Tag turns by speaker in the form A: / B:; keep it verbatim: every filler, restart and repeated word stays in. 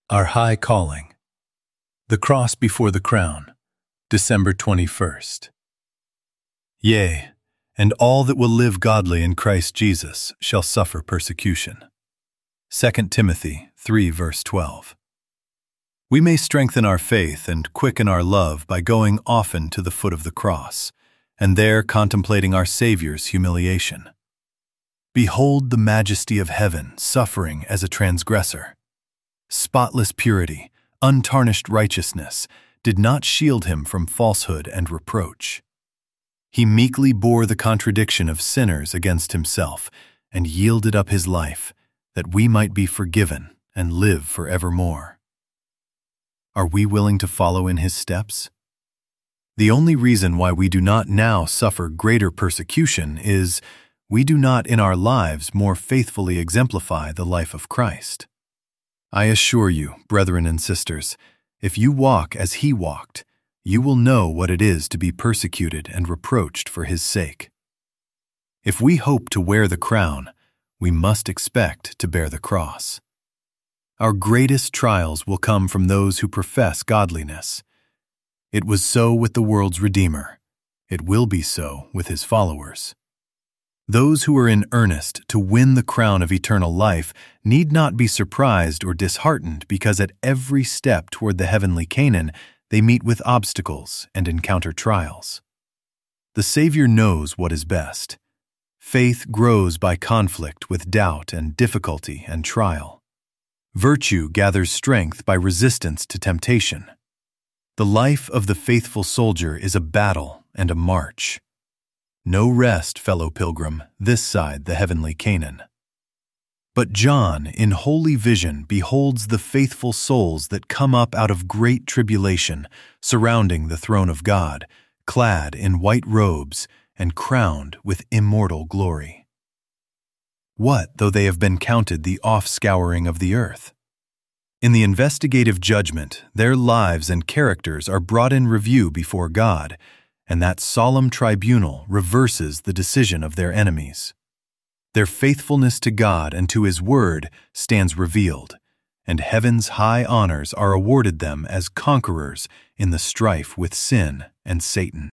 A: Our High Calling. The Cross Before the Crown, December twenty-first. Yea, and all that will live godly in Christ Jesus shall suffer persecution. Second Timothy three verse twelve. We may strengthen our faith and quicken our love by going often to the foot of the cross, and there contemplating our Savior's humiliation. Behold the majesty of heaven suffering as a transgressor. Spotless purity, untarnished righteousness, did not shield him from falsehood and reproach. He meekly bore the contradiction of sinners against himself and yielded up his life, that we might be forgiven and live forevermore. Are we willing to follow in his steps? The only reason why we do not now suffer greater persecution is we do not in our lives more faithfully exemplify the life of Christ. I assure you, brethren and sisters, if you walk as he walked, you will know what it is to be persecuted and reproached for his sake. If we hope to wear the crown, we must expect to bear the cross. Our greatest trials will come from those who profess godliness. It was so with the world's Redeemer. It will be so with his followers. Those who are in earnest to win the crown of eternal life need not be surprised or disheartened because at every step toward the heavenly Canaan they meet with obstacles and encounter trials. The Savior knows what is best. Faith grows by conflict with doubt and difficulty and trial. Virtue gathers strength by resistance to temptation. The life of the faithful soldier is a battle and a march. No rest, fellow pilgrim, this side the heavenly Canaan. But John, in holy vision, beholds the faithful souls that come up out of great tribulation, surrounding the throne of God, clad in white robes and crowned with immortal glory. What though they have been counted the offscouring of the earth? In the investigative judgment, their lives and characters are brought in review before God, and that solemn tribunal reverses the decision of their enemies. Their faithfulness to God and to his word stands revealed, and heaven's high honors are awarded them as conquerors in the strife with sin and Satan.